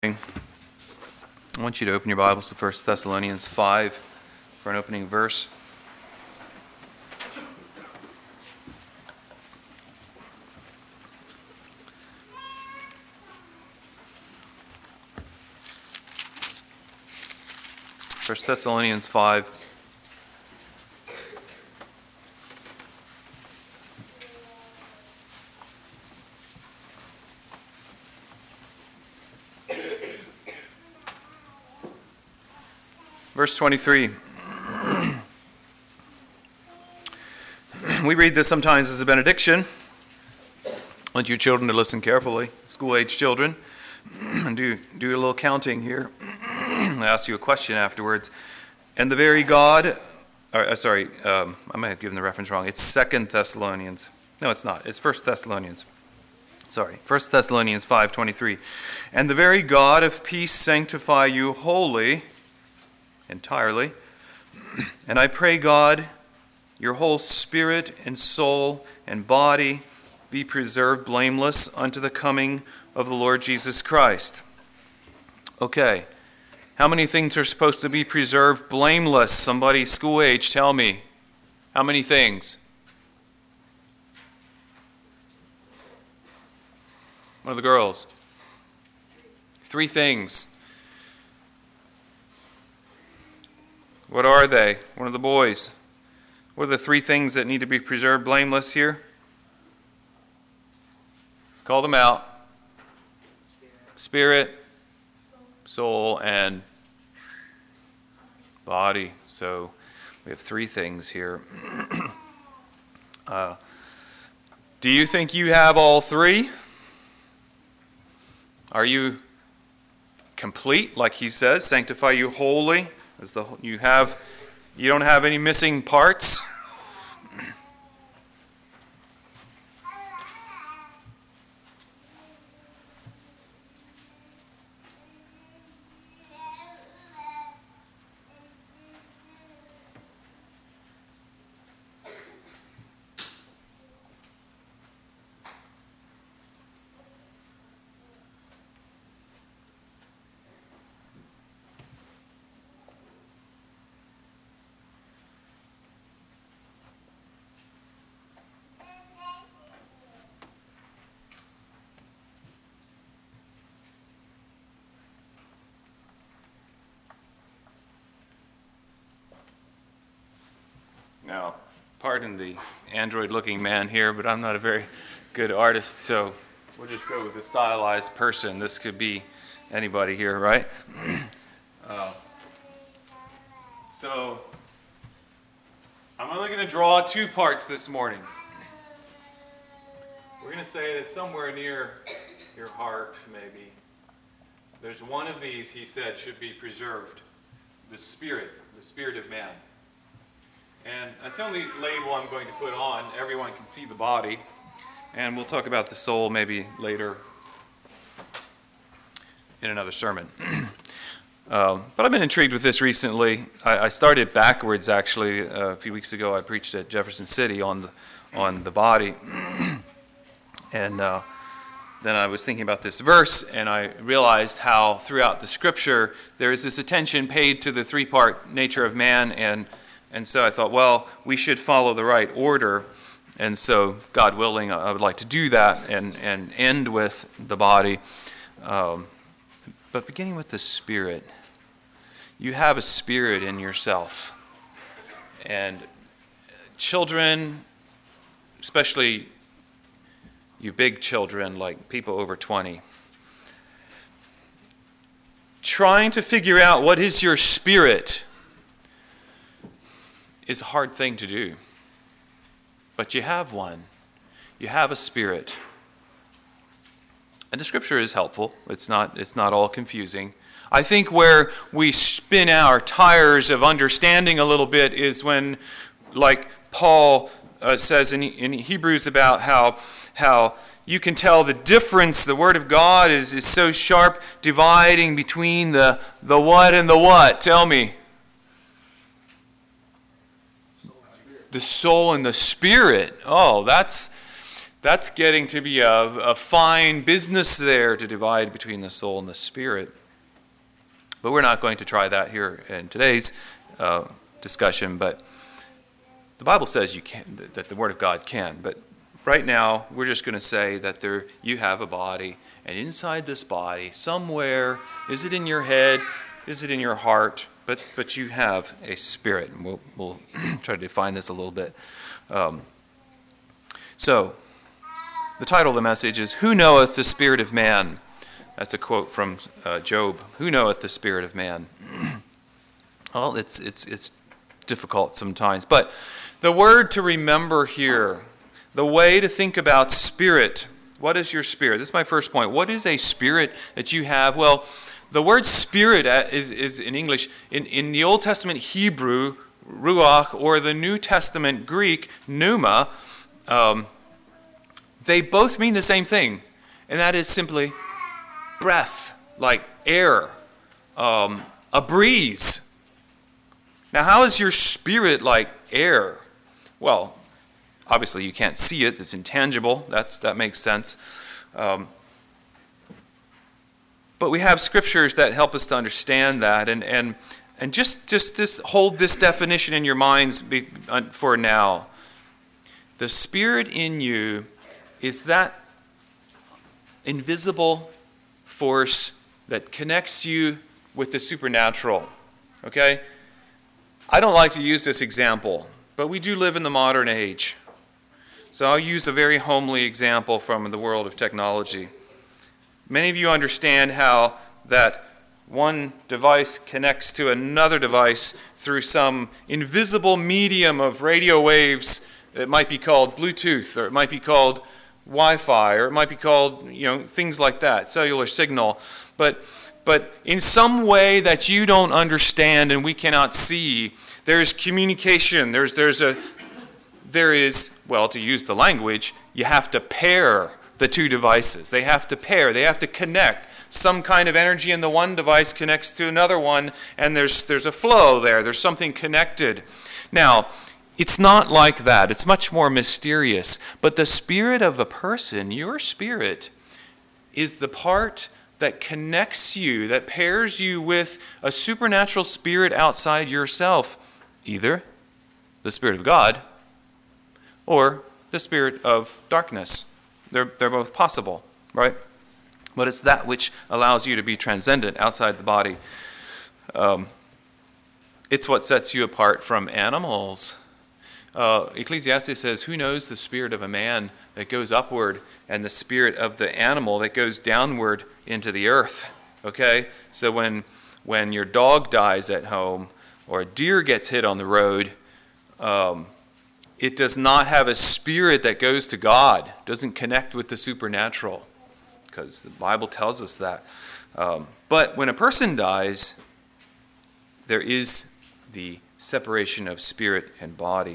I want you to open your Bibles to 1 Thessalonians 5 for an opening verse. First Thessalonians 5. Verse 23. We read this sometimes as a benediction. I want you children to listen carefully, school-age children, and do a little counting here. I ask you a question afterwards. And the very God, I may have given the reference wrong. It's 2 Thessalonians. No, it's not. It's 1 Thessalonians. 1 Thessalonians 5:23. And the very God of peace sanctify you wholly, entirely. And I pray, God, your whole spirit and soul and body be preserved blameless unto the coming of the Lord Jesus Christ. Okay. How many things are supposed to be preserved blameless? Somebody school age, tell me. How many things? One of the girls. 3 things. What are they? One of the boys. What are the 3 things that need to be preserved blameless here? Call them out. Spirit, soul, and body. So we have 3 things here. Do you think you have all 3? Are you complete, like he says, sanctify you wholly? You don't have any missing parts? Now, pardon the android-looking man here, but I'm not a very good artist, so we'll just go with a stylized person. This could be anybody here, right? So, I'm only going to draw 2 parts this morning. We're going to say that somewhere near your heart, maybe, there's one of these, he said, should be preserved. The spirit of man. And that's the only label I'm going to put on. Everyone can see the body. And we'll talk about the soul maybe later in another sermon. But I've been intrigued with this recently. I started backwards, actually. A few weeks ago, I preached at Jefferson City on the body. And then I was thinking about this verse, and I realized how throughout the Scripture there is this attention paid to the 3-part nature of man, and so I thought, well, we should follow the right order. And so, God willing, I would like to do that and end with the body. But beginning with the spirit. You have a spirit in yourself. And children, especially you big children, like people over 20, trying to figure out what is your spirit is a hard thing to do. But you have one. You have a spirit. And the Scripture is helpful. It's not all confusing. I think where we spin our tires of understanding a little bit is when, like Paul says in Hebrews about how you can tell the difference. The Word of God is so sharp, dividing between the what and the what. Tell me. The soul and the spirit. Oh, that's That's getting to be a fine business there to divide between the soul and the spirit. But we're not going to try that here in today's discussion. But the Bible says you can, that the Word of God can. But right now, we're just going to say that you have a body, and inside this body, somewhere, is it in your head, is it in your heart, but you have a spirit. And we'll try to define this a little bit. So, the title of the message is, Who Knoweth the Spirit of Man? That's a quote from Job. Who knoweth the spirit of man? Well, it's difficult sometimes. But the word to remember here, the way to think about spirit, what is your spirit? This is my first point. What is a spirit that you have? Well, the word spirit is in English, in the Old Testament Hebrew, ruach, or the New Testament Greek, pneuma, they both mean the same thing, and that is simply breath, like air, a breeze. Now, how is your spirit like air? Well, obviously you can't see it. It's intangible. That makes sense. But we have scriptures that help us to understand that. And just hold this definition in your minds for now. The Spirit in you is that invisible force that connects you with the supernatural. Okay? I don't like to use this example, but we do live in the modern age. So I'll use a very homely example from the world of technology. Many of you understand how that one device connects to another device through some invisible medium of radio waves. It might be called Bluetooth, or it might be called Wi-Fi, or it might be called, things like that, cellular signal. But in some way that you don't understand and we cannot see, there's communication. There is, well, to use the language, you have to pair the two devices. They have to pair. They have to connect. Some kind of energy in the one device connects to another one, and there's a flow there. There's something connected. Now, it's not like that. It's much more mysterious. But the spirit of a person, your spirit, is the part that connects you, that pairs you with a supernatural spirit outside yourself, either the Spirit of God or the spirit of darkness. They're both possible, right? But it's that which allows you to be transcendent outside the body. It's what sets you apart from animals. Ecclesiastes says, who knows the spirit of a man that goes upward and the spirit of the animal that goes downward into the earth? Okay? So when your dog dies at home or a deer gets hit on the road, it does not have a spirit that goes to God, doesn't connect with the supernatural, because the Bible tells us that. But when a person dies, there is the separation of spirit and body.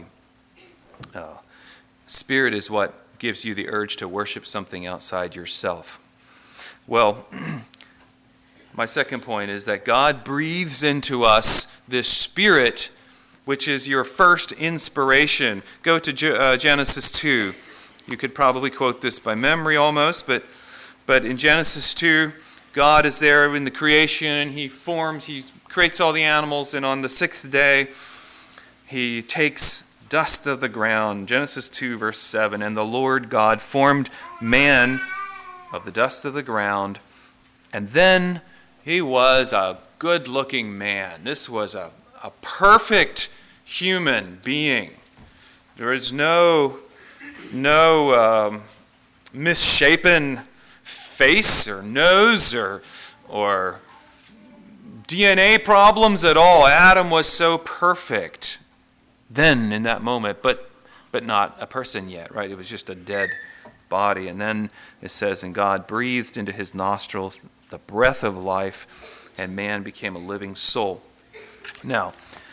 Spirit is what gives you the urge to worship something outside yourself. Well, my second point is that God breathes into us this spirit, which is your first inspiration. Go to Genesis 2. You could probably quote this by memory almost, but in Genesis 2, God is there in the creation. He creates all the animals, and on the sixth day, he takes dust of the ground. Genesis 2, verse 7, and the Lord God formed man of the dust of the ground, and then he was a good-looking man. This was a perfect human being. There is no misshapen face or nose or DNA problems at all. Adam was so perfect then in that moment, but not a person yet, right? It was just a dead body. And then it says, and God breathed into his nostrils the breath of life, and man became a living soul. Now,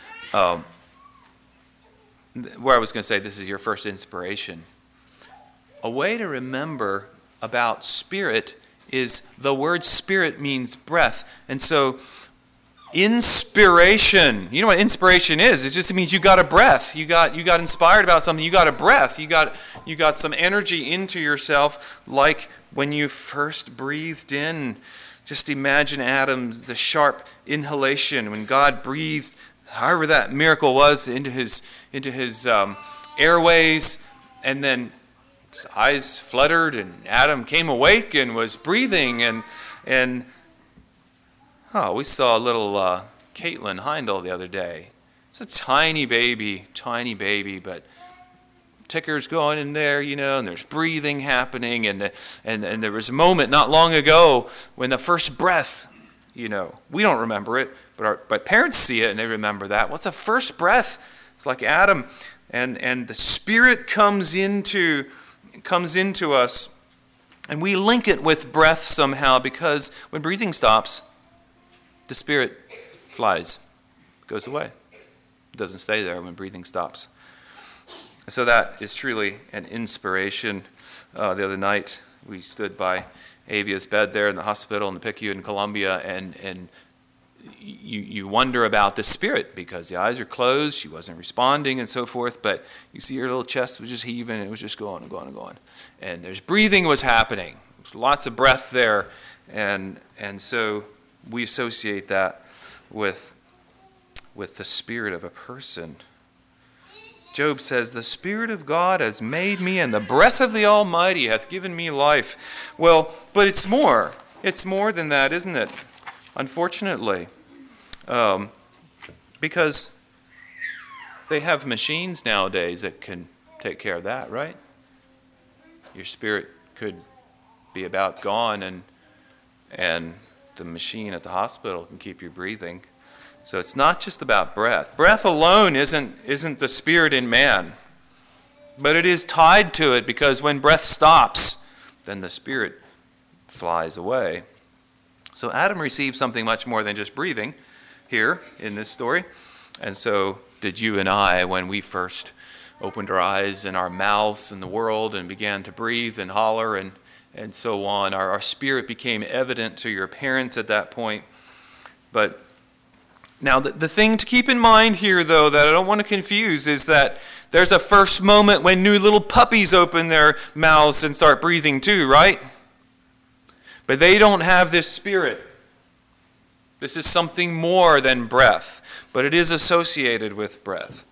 where I was going to say this is your first inspiration. A way to remember about spirit is the word spirit means breath. And so inspiration. You know what inspiration is? It just means you got a breath. You got inspired about something. You got a breath. You got some energy into yourself, like when you first breathed in. Just imagine the sharp inhalation when God breathed, however that miracle was, into his airways, and then his eyes fluttered, and Adam came awake and was breathing, and we saw little Caitlin Heindel the other day. It's a tiny baby, but ticker's going in there, and there's breathing happening, and there was a moment not long ago when the first breath, we don't remember it, but parents see it and they remember that. What's a first breath? It's like Adam, and the Spirit comes into us, and we link it with breath somehow, because when breathing stops, the Spirit flies, goes away. It doesn't stay there when breathing stops. So that is truly an inspiration. The other night, we stood by Avia's bed there in the hospital in the PICU in Columbia, and you wonder about the Spirit, because the eyes are closed, she wasn't responding and so forth, but you see her little chest was just heaving, and it was just going and going and going. And there's breathing was happening. There's lots of breath there, and so we associate that with the spirit of a person. Job says, "The Spirit of God has made me, and the breath of the Almighty hath given me life." Well, but it's more. It's more than that, isn't it? Unfortunately. Because they have machines nowadays that can take care of that, right? Your spirit could be about gone, and the machine at the hospital can keep you breathing. So it's not just about breath. Breath alone isn't the spirit in man, but it is tied to it, because when breath stops, then the spirit flies away. So Adam received something much more than just breathing here in this story. And so did you and I when we first opened our eyes and our mouths in the world and began to breathe and holler and so on. Our spirit became evident to your parents at that point. But now, the thing to keep in mind here, though, that I don't want to confuse, is that there's a first moment when new little puppies open their mouths and start breathing too, right? But they don't have this spirit. This is something more than breath, but it is associated with breath.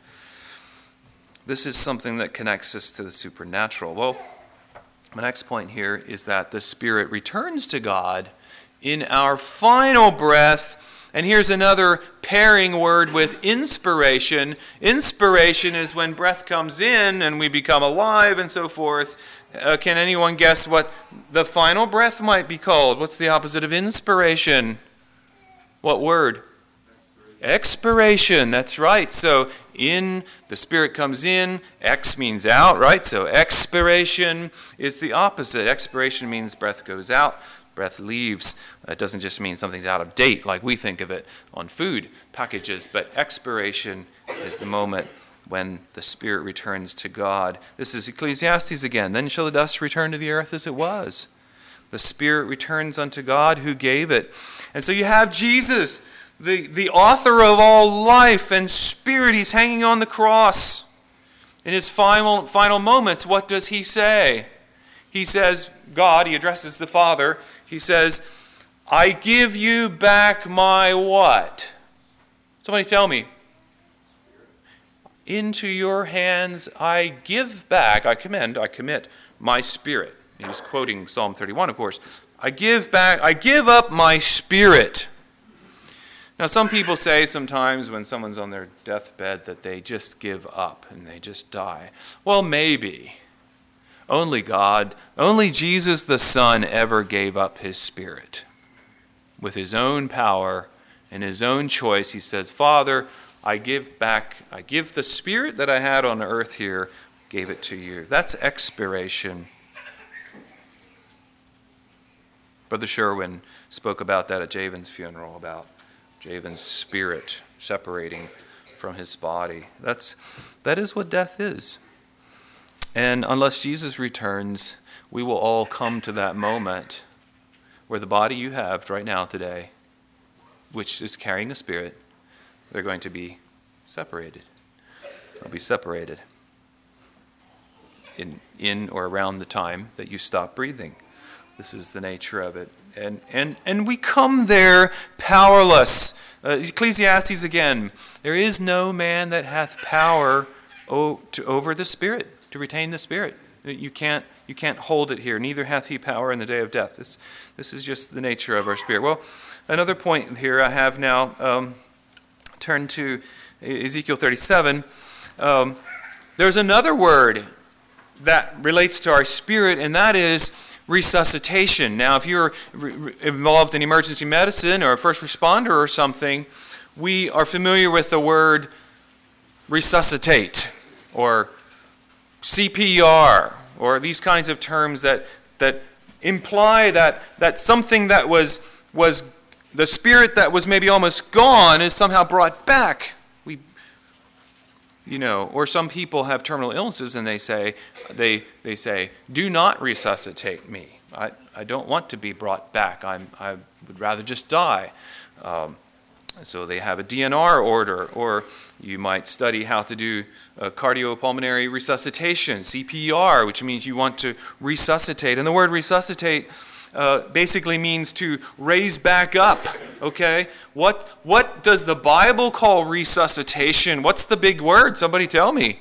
This is something that connects us to the supernatural. Well, my next point here is that the Spirit returns to God in our final breath. And here's another pairing word with inspiration. Inspiration is when breath comes in and we become alive and so forth. Can anyone guess what the final breath might be called? What's the opposite of inspiration? What word? Expiration. That's right. So the Spirit comes in, ex means out, right? So expiration is the opposite. Expiration means breath goes out. Breath leaves. It doesn't just mean something's out of date like we think of it on food packages, but expiration is the moment when the Spirit returns to God. This is Ecclesiastes again. Then shall the dust return to the earth as it was. The Spirit returns unto God who gave it. And so you have Jesus, the author of all life and spirit. He's hanging on the cross. In his final moments, what does he say? He says, he addresses the Father. He says, I give you back my what? Somebody tell me. Into your hands I give back, I commit my spirit. He's quoting Psalm 31, of course. I give up my spirit. Now, some people say sometimes when someone's on their deathbed that they just give up and they just die. Well, maybe. Only God, only Jesus the Son ever gave up his spirit. With his own power and his own choice, he says, Father, I give the spirit that I had on earth here, gave it to you. That's expiration. Brother Sherwin spoke about that at Javen's funeral, about Javen's spirit separating from his body. That is what death is. And unless Jesus returns, we will all come to that moment where the body you have right now today which is carrying a spirit, they're going to be separated. They'll be separated in or around the time that you stop breathing. This is the nature of it. And we come there powerless. Ecclesiastes again, there is no man that hath power over the Spirit, to retain the Spirit. You can't hold it here. Neither hath he power in the day of death. This is just the nature of our spirit. Well, another point here I have now, turn to Ezekiel 37. There's another word that relates to our spirit, and that is resuscitation. Now, if you're involved in emergency medicine or a first responder or something, we are familiar with the word resuscitate or CPR or these kinds of terms that imply that something that was the spirit that was maybe almost gone is somehow brought back. Or some people have terminal illnesses and they say, do not resuscitate me. I don't want to be brought back. I would rather just die. So they have a DNR order, or you might study how to do cardiopulmonary resuscitation, CPR, which means you want to resuscitate. And the word resuscitate basically means to raise back up, okay? What does the Bible call resuscitation? What's the big word? Somebody tell me.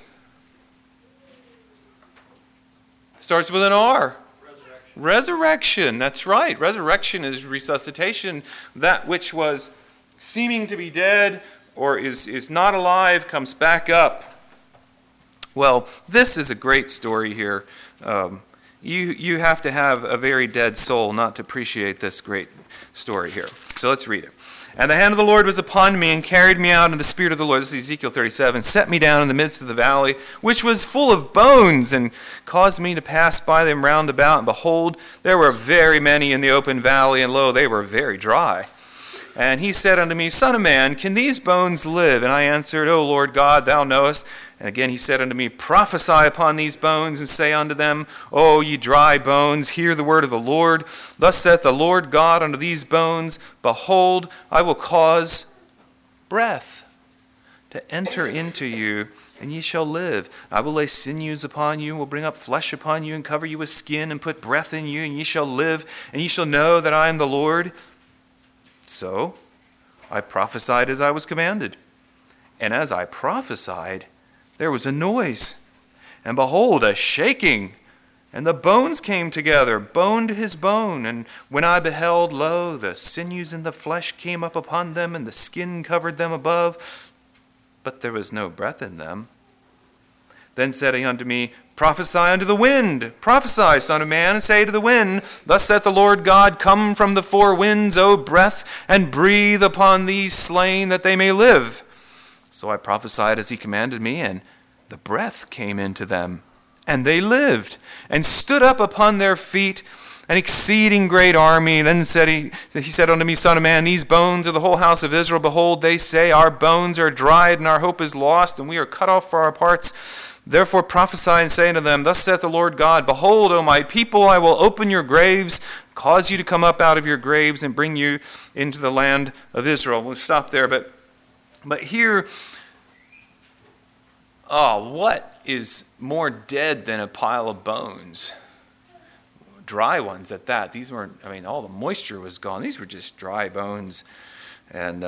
Starts with an R. Resurrection, that's right. Resurrection is resuscitation. That which was seeming to be dead or is not alive comes back up. Well, this is a great story here. You have to have a very dead soul not to appreciate this great story here. So let's read it. And the hand of the Lord was upon me and carried me out in the spirit of the Lord. This is Ezekiel 37. Set me down in the midst of the valley, which was full of bones, and caused me to pass by them round about. And behold, there were very many in the open valley, and lo, they were very dry. And he said unto me, Son of man, can these bones live? And I answered, O Lord God, thou knowest. And again he said unto me, Prophesy upon these bones, and say unto them, O ye dry bones, hear the word of the Lord. Thus saith the Lord God unto these bones, Behold, I will cause breath to enter into you, and ye shall live. I will lay sinews upon you, and will bring up flesh upon you, and cover you with skin, and put breath in you, and ye shall live, and ye shall know that I am the Lord. So I prophesied as I was commanded. And as I prophesied, there was a noise, and behold, a shaking, and the bones came together, bone to his bone. And when I beheld, lo, the sinews and the flesh came up upon them, and the skin covered them above, but there was no breath in them. Then said he unto me, Prophesy unto the wind. Prophesy, son of man, and say to the wind, Thus saith the Lord God, Come from the four winds, O breath, and breathe upon these slain, that they may live. So I prophesied as he commanded me, and the breath came into them, and they lived, and stood up upon their feet, an exceeding great army. Then said he said unto me, Son of man, these bones are the whole house of Israel. Behold, they say, Our bones are dried, and our hope is lost, and we are cut off for our parts. Therefore prophesy and say unto them, Thus saith the Lord God, Behold, O my people, I will open your graves, cause you to come up out of your graves, and bring you into the land of Israel. We'll stop there, but here, what is more dead than a pile of bones? Dry ones at that. These weren't, all the moisture was gone. These were just dry bones. And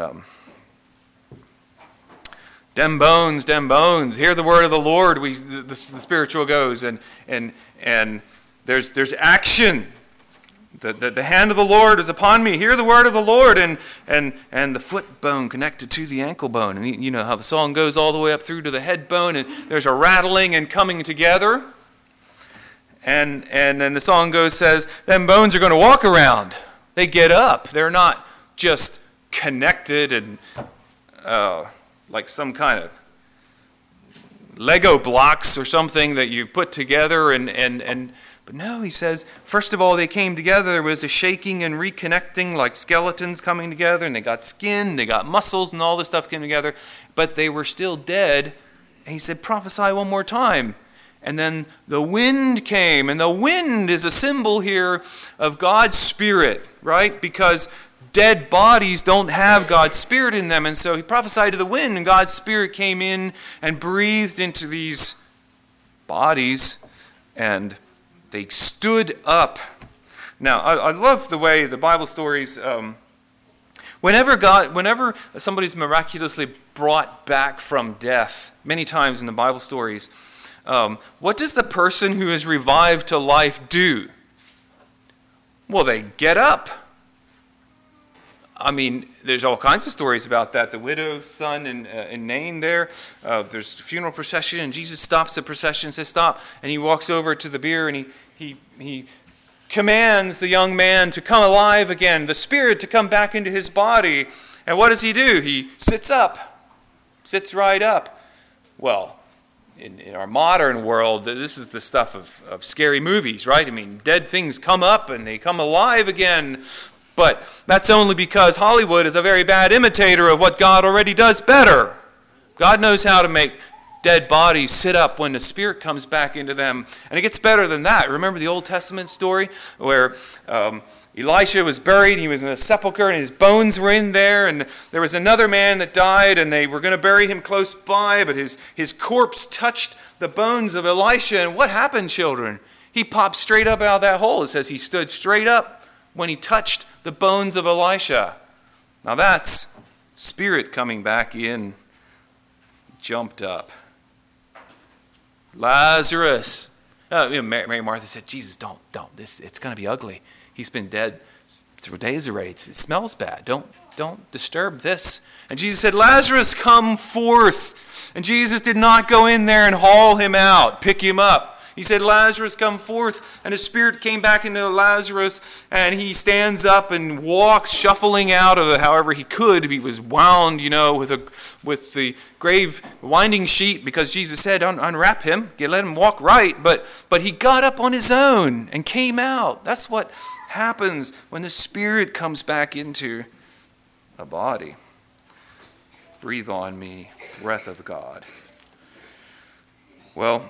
dem bones, hear the word of the Lord. The spiritual goes, and there's action. The hand of the Lord is upon me. Hear the word of the Lord, and the foot bone connected to the ankle bone. And you know how the song goes all the way up through to the head bone, and there's a rattling and coming together. And then the song says, them bones are going to walk around. They get up. They're not just connected and like some kind of Lego blocks or something that you put together but no, he says, first of all, they came together. There was a shaking and reconnecting like skeletons coming together, and they got skin, they got muscles, and all this stuff came together, but they were still dead. And he said, prophesy one more time. And then the wind came, and the wind is a symbol here of God's Spirit, right? Because dead bodies don't have God's Spirit in them. And so he prophesied to the wind, and God's Spirit came in and breathed into these bodies, and they stood up. Now, I love the way the Bible stories, whenever somebody's miraculously brought back from death, many times in the Bible stories, what does the person who is revived to life do? Well, they get up. I mean, there's all kinds of stories about that. The widow's son in Nain there's a funeral procession, and Jesus stops the procession and says, stop. And he walks over to the bier, and he commands the young man to come alive again, the spirit to come back into his body. And what does he do? He sits right up. Well, in our modern world, this is the stuff of scary movies, right? I mean, dead things come up and they come alive again. But that's only because Hollywood is a very bad imitator of what God already does better. God knows how to make dead bodies sit up when the Spirit comes back into them. And it gets better than that. Remember the Old Testament story where Elisha was buried, he was in a sepulcher, and his bones were in there, and there was another man that died, and they were going to bury him close by, but his corpse touched the bones of Elisha, and what happened, children? He popped straight up out of that hole. It says he stood straight up when he touched the bones of Elisha. Now that's Spirit coming back in, jumped up. Lazarus. Mary and Martha said, Jesus, don't. It's going to be ugly. He's been dead 3 days already. It smells bad. Don't disturb this. And Jesus said, Lazarus, come forth. And Jesus did not go in there and haul him out, pick him up. He said, Lazarus, come forth. And his spirit came back into Lazarus, and he stands up and walks, shuffling out of it however he could. He was wound, with the grave winding sheet, because Jesus said, unwrap him, let him walk right. But he got up on his own and came out. That's what happens when the Spirit comes back into a body. Breathe on me, breath of God. Well,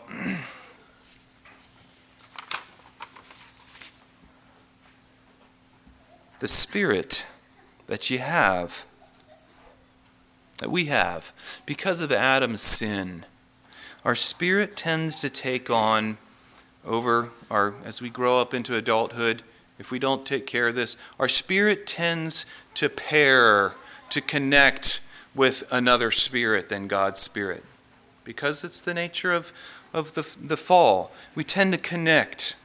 the Spirit that we have, because of Adam's sin, our spirit tends to take on as we grow up into adulthood, if we don't take care of this, our spirit tends to connect with another spirit than God's Spirit. Because it's the nature of the fall. We tend to connect.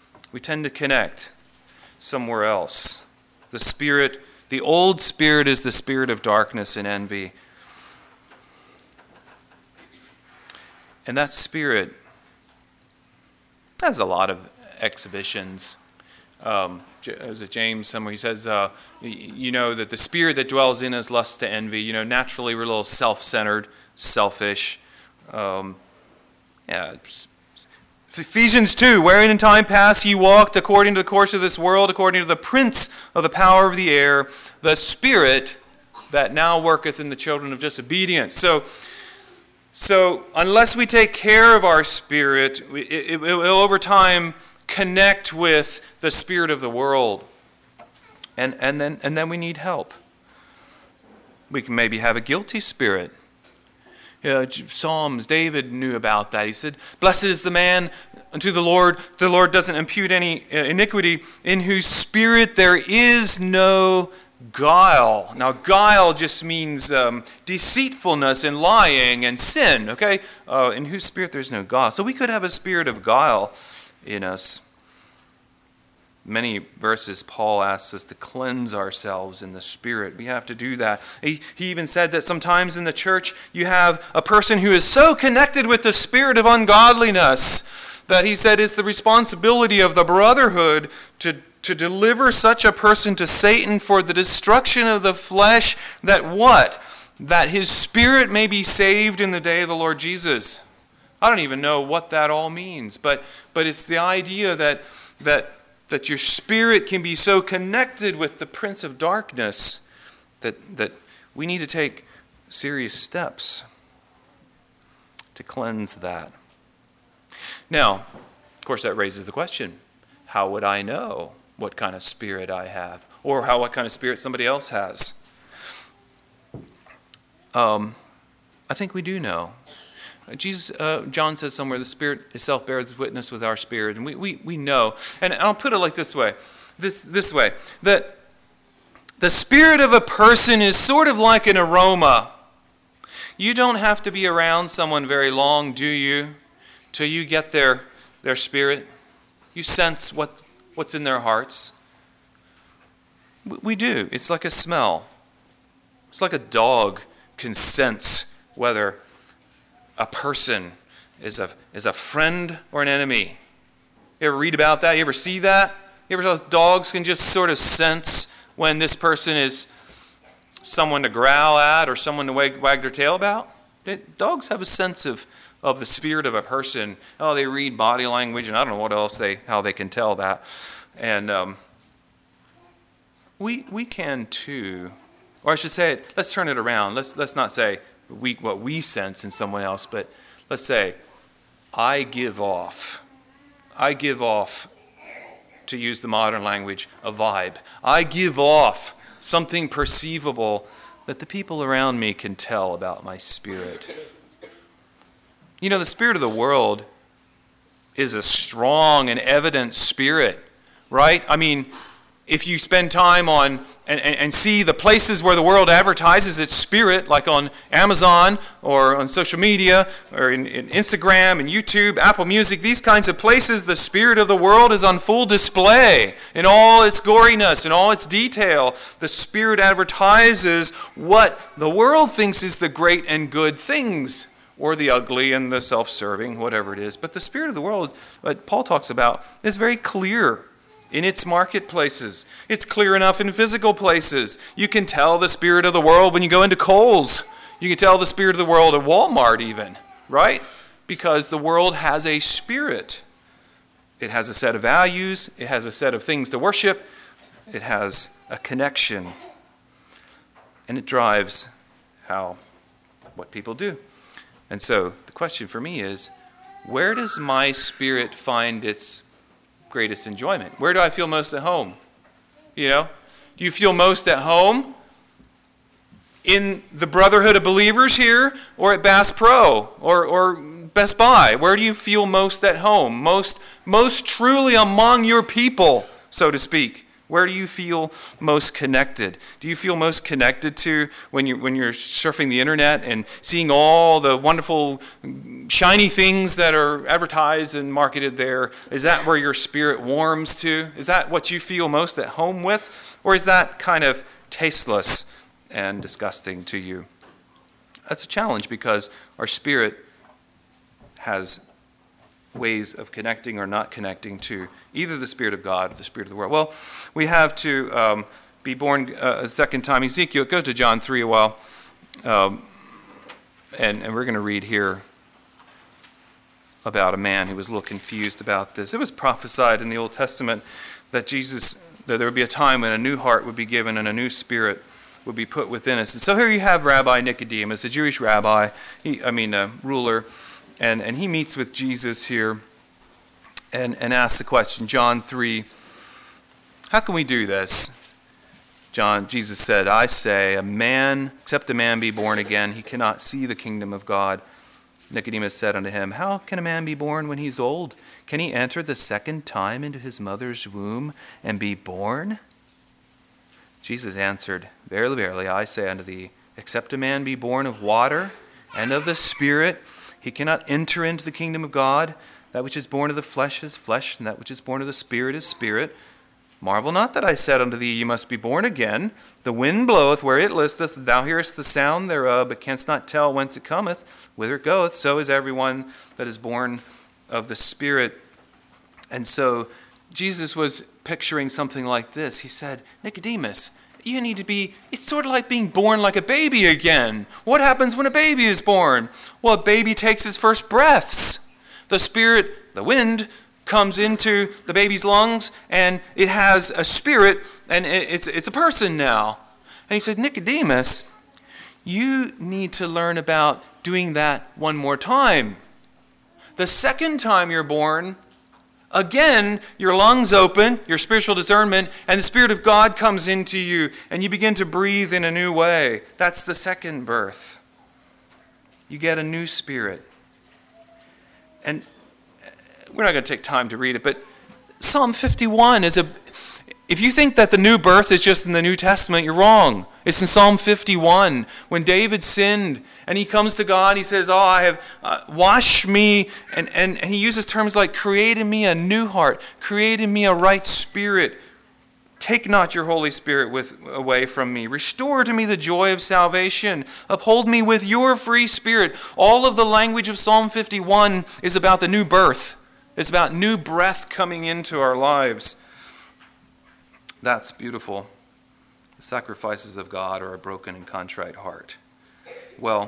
Somewhere else. The old spirit is the spirit of darkness and envy. And that spirit has a lot of exhibitions. Was it James somewhere? He says, that the spirit that dwells in us lusts to envy. Naturally we're a little self-centered, selfish. Ephesians 2, wherein in time past ye walked according to the course of this world, according to the prince of the power of the air, the spirit that now worketh in the children of disobedience. So unless we take care of our spirit, it will over time connect with the spirit of the world. And then we need help. We can maybe have a guilty spirit. Psalms, David knew about that. He said, blessed is the man unto the Lord doesn't impute any iniquity, in whose spirit there is no guile. Now, guile just means deceitfulness and lying and sin, okay? In whose spirit there is no guile. So we could have a spirit of guile in us. Many verses, Paul asks us to cleanse ourselves in the Spirit. We have to do that. He even said that sometimes in the church you have a person who is so connected with the spirit of ungodliness that he said it's the responsibility of the brotherhood to deliver such a person to Satan for the destruction of the flesh, that what? That his spirit may be saved in the day of the Lord Jesus. I don't even know what that all means, but it's the idea that your spirit can be so connected with the prince of darkness that we need to take serious steps to cleanse that. Now, of course, that raises the question, how would I know what kind of spirit I have? or what kind of spirit somebody else has. I think we do know. John says somewhere, the Spirit itself bears witness with our spirit, and we know. And I'll put it like this way, that the spirit of a person is sort of like an aroma. You don't have to be around someone very long, do you, till you get their spirit? You sense what's in their hearts. We do. It's like a smell. It's like a dog can sense whether a person is a friend or an enemy. You ever read about that? You ever see that? You ever know dogs can just sort of sense when this person is someone to growl at or someone to wag their tail about? Dogs have a sense of the spirit of a person. Oh, they read body language, and I don't know what else how they can tell that. And we can too. Or I should say, let's turn it around. Let's not say what we sense in someone else, but let's say, I give off, to use the modern language, a vibe. I give off something perceivable that the people around me can tell about my spirit. You know, the spirit of the world is a strong and evident spirit, right? I mean, if you spend time on and see the places where the world advertises its spirit, like on Amazon or on social media or in Instagram and YouTube, Apple Music, these kinds of places, the spirit of the world is on full display in all its goriness, in all its detail. The spirit advertises what the world thinks is the great and good things, or the ugly and the self-serving, whatever it is. But the spirit of the world, what Paul talks about, is very clear in its marketplaces. It's clear enough in physical places. You can tell the spirit of the world when you go into Kohl's. You can tell the spirit of the world at Walmart even, right? Because the world has a spirit. It has a set of values. It has a set of things to worship. It has a connection. And it drives what people do. And so the question for me is, where does my spirit find its greatest enjoyment? Where do I feel most at home? You know, do you feel most at home in the Brotherhood of Believers here, or at Bass Pro or Best Buy? Where do you feel most at home? Most truly among your people, so to speak. Where do you feel most connected? Do you feel most connected to when you're surfing the internet and seeing all the wonderful shiny things that are advertised and marketed there? Is that where your spirit warms to? Is that what you feel most at home with? Or is that kind of tasteless and disgusting to you? That's a challenge, because our spirit has ways of connecting or not connecting to either the Spirit of God or the Spirit of the world. Well, we have to be born a second time. Ezekiel, go to John 3 a while, and we're going to read here about a man who was a little confused about this. It was prophesied in the Old Testament that there would be a time when a new heart would be given and a new spirit would be put within us. And so here you have Rabbi Nicodemus, a Jewish rabbi, ruler, and he meets with Jesus here and asks the question, John 3, how can we do this? Jesus said, I say, except a man be born again, he cannot see the kingdom of God. Nicodemus said unto him, how can a man be born when he's old? Can he enter the second time into his mother's womb and be born? Jesus answered, verily, verily, I say unto thee, except a man be born of water and of the Spirit, he cannot enter into the kingdom of God. That which is born of the flesh is flesh, and that which is born of the Spirit is spirit. Marvel not that I said unto thee, you must be born again. The wind bloweth where it listeth, thou hearest the sound thereof, but canst not tell whence it cometh, whither it goeth. So is everyone that is born of the Spirit. And so Jesus was picturing something like this. He said, Nicodemus, you need to it's sort of like being born like a baby again. What happens when a baby is born? Well, a baby takes his first breaths. The Spirit, the wind, comes into the baby's lungs, and it has a spirit, and it's a person now. And he said, Nicodemus, you need to learn about doing that one more time. The second time you're born, again, your lungs open, your spiritual discernment, and the Spirit of God comes into you, and you begin to breathe in a new way. That's the second birth. You get a new spirit. And we're not going to take time to read it, but Psalm 51 is if you think that the new birth is just in the New Testament, you're wrong. It's in Psalm 51. When David sinned and he comes to God, he says, I have washed me, and he uses terms like, create in me a new heart, create in me a right spirit. Take not your Holy Spirit away from me. Restore to me the joy of salvation. Uphold me with your free spirit. All of the language of Psalm 51 is about the new birth. It's about new breath coming into our lives. That's beautiful. The sacrifices of God are a broken and contrite heart. Well,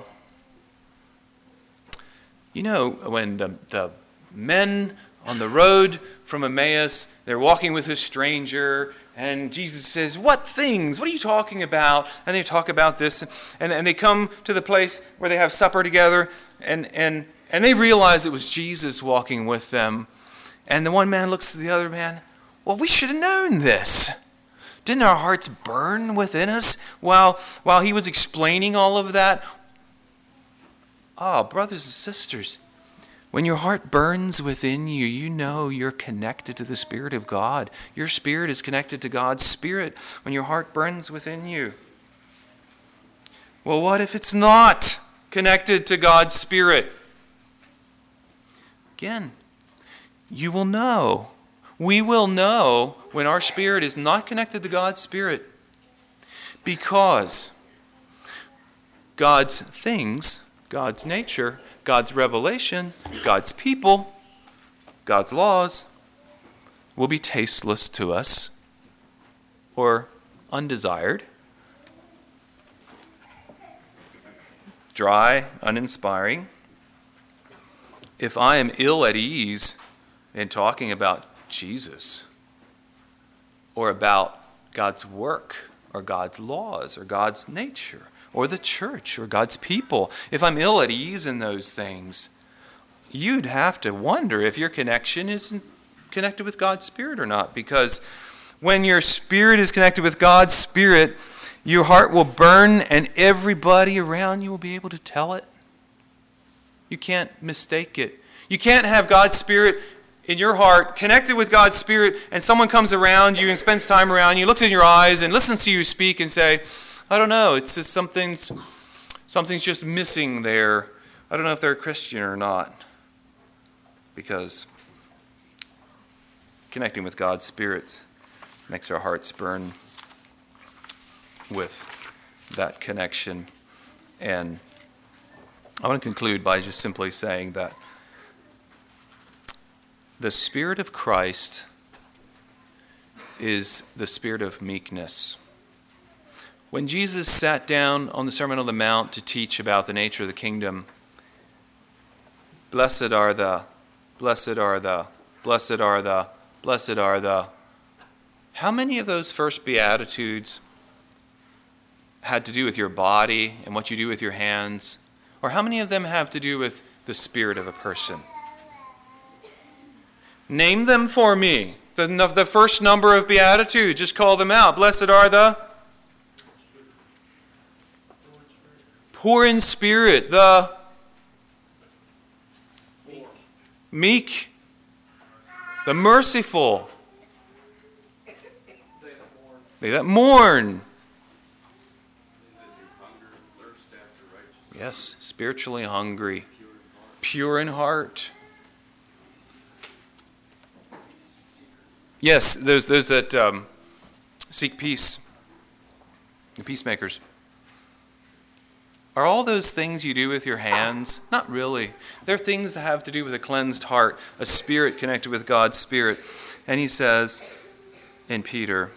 you know, when the men on the road from Emmaus, they're walking with a stranger, and Jesus says, what things? What are you talking about? And they talk about this, and they come to the place where they have supper together, and they realize it was Jesus walking with them. And the one man looks to the other man, well, we should have known this. Didn't our hearts burn within us while he was explaining all of that? Brothers and sisters, when your heart burns within you, you know you're connected to the Spirit of God. Your spirit is connected to God's Spirit when your heart burns within you. Well, what if it's not connected to God's Spirit? Again, you will know. We will know when our spirit is not connected to God's Spirit, because God's things, God's nature, God's revelation, God's people, God's laws will be tasteless to us or undesired, dry, uninspiring. If I am ill at ease in talking about Jesus or about God's work or God's laws or God's nature or the church or God's people, if I'm ill at ease in those things, you'd have to wonder if your connection isn't connected with God's Spirit or not. Because when your spirit is connected with God's Spirit, your heart will burn and everybody around you will be able to tell it. You can't mistake it. You can't have God's Spirit in your heart, connected with God's Spirit, and someone comes around you and spends time around you, looks in your eyes and listens to you speak and say, I don't know, it's just something's just missing there. I don't know if they're a Christian or not. Because connecting with God's Spirit makes our hearts burn with that connection. And I want to conclude by just simply saying that the Spirit of Christ is the spirit of meekness. When Jesus sat down on the Sermon on the Mount to teach about the nature of the kingdom, blessed are the, blessed are the, blessed are the, blessed are the. How many of those first Beatitudes had to do with your body and what you do with your hands? Or how many of them have to do with the spirit of a person? Name them for me. The first number of Beatitudes, just call them out. Blessed are the poor in spirit, the meek, the merciful, they that mourn. Yes, spiritually hungry, pure in heart. Yes, those that seek peace, the peacemakers. Are all those things you do with your hands? Not really. They're things that have to do with a cleansed heart, a spirit connected with God's Spirit. And he says in Peter,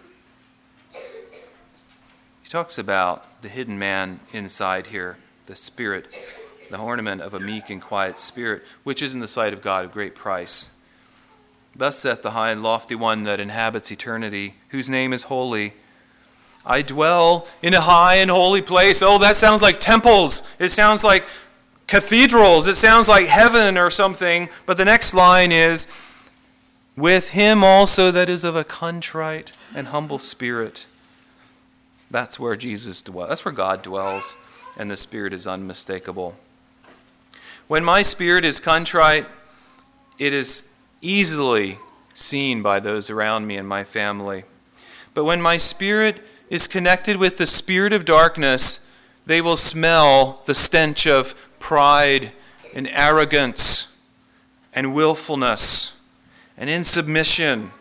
he talks about the hidden man inside here, the spirit, the ornament of a meek and quiet spirit, which is in the sight of God of great price. Thus saith the high and lofty one that inhabits eternity, whose name is holy. I dwell in a high and holy place. Oh, that sounds like temples. It sounds like cathedrals. It sounds like heaven or something. But the next line is, with him also that is of a contrite and humble spirit. That's where Jesus dwells. That's where God dwells, and the Spirit is unmistakable. When my spirit is contrite, it is easily seen by those around me and my family. But when my spirit is connected with the spirit of darkness, they will smell the stench of pride and arrogance and willfulness and insubmission,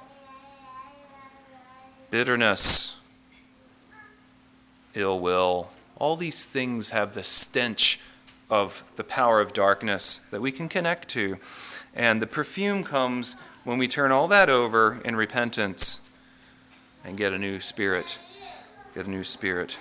bitterness, ill will. All these things have the stench of the power of darkness that we can connect to. And the perfume comes when we turn all that over in repentance and get a new spirit. Get a new spirit.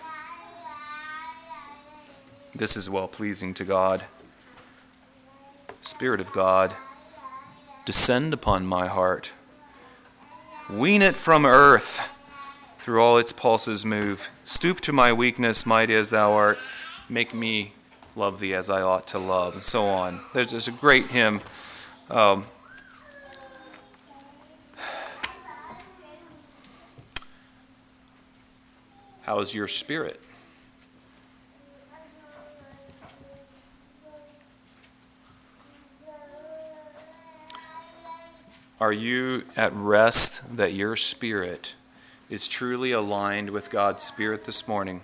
This is well-pleasing to God. Spirit of God, descend upon my heart. Wean it from earth. Through all its pulses move. Stoop to my weakness, mighty as thou art. Make me love thee as I ought to love, and so on. There's a great hymn. How is your spirit? Are you at rest that your spirit is truly aligned with God's Spirit this morning?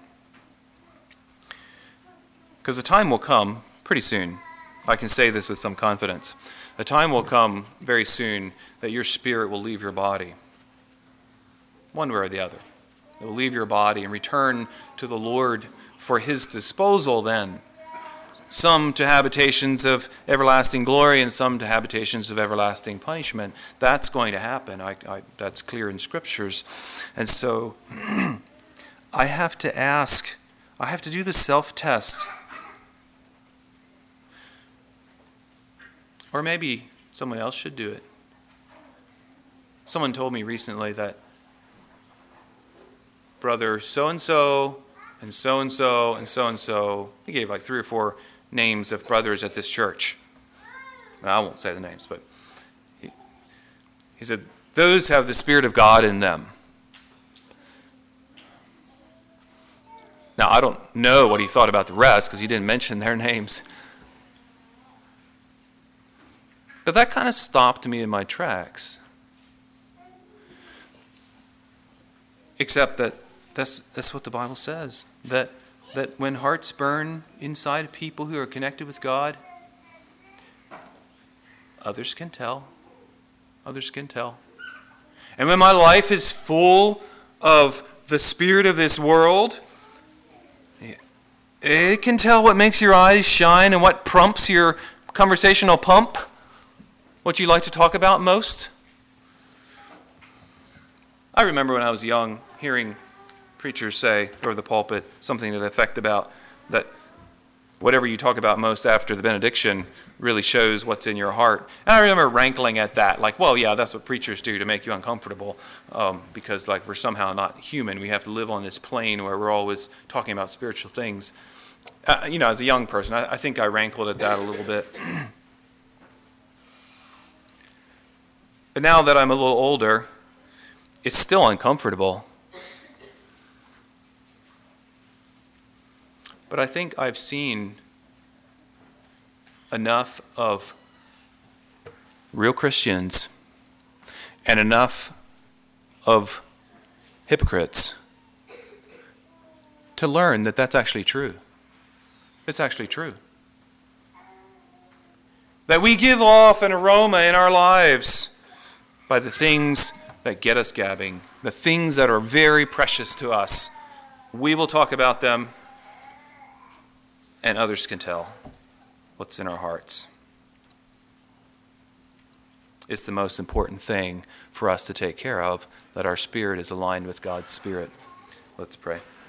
Because a time will come pretty soon. I can say this with some confidence. A time will come very soon that your spirit will leave your body, one way or the other. It will leave your body and return to the Lord for his disposal then. Some to habitations of everlasting glory and some to habitations of everlasting punishment. That's going to happen. That's clear in Scriptures. And so I have to ask, I have to do the self-test. Or maybe someone else should do it. Someone told me recently that brother so-and-so and so-and-so and so-and-so, he gave like 3 or 4 names of brothers at this church. Now, I won't say the names, but he said, those have the Spirit of God in them. Now, I don't know what he thought about the rest because he didn't mention their names. But that kind of stopped me in my tracks. Except that that's what the Bible says. That when hearts burn inside people who are connected with God, others can tell. Others can tell. And when my life is full of the spirit of this world, it can tell what makes your eyes shine and what prompts your conversational pump, what you like to talk about most. I remember when I was young hearing preachers say over the pulpit something to the effect about that whatever you talk about most after the benediction really shows what's in your heart. And I remember rankling at that, like, well, yeah, that's what preachers do to make you uncomfortable, because like we're somehow not human. We have to live on this plane where we're always talking about spiritual things. As a young person, I think I rankled at that a little bit. But now that I'm a little older, it's still uncomfortable. But I think I've seen enough of real Christians and enough of hypocrites to learn that that's actually true. It's actually true. That we give off an aroma in our lives by the things that get us gabbing, the things that are very precious to us. We will talk about them, and others can tell what's in our hearts. It's the most important thing for us to take care of, that our spirit is aligned with God's Spirit. Let's pray.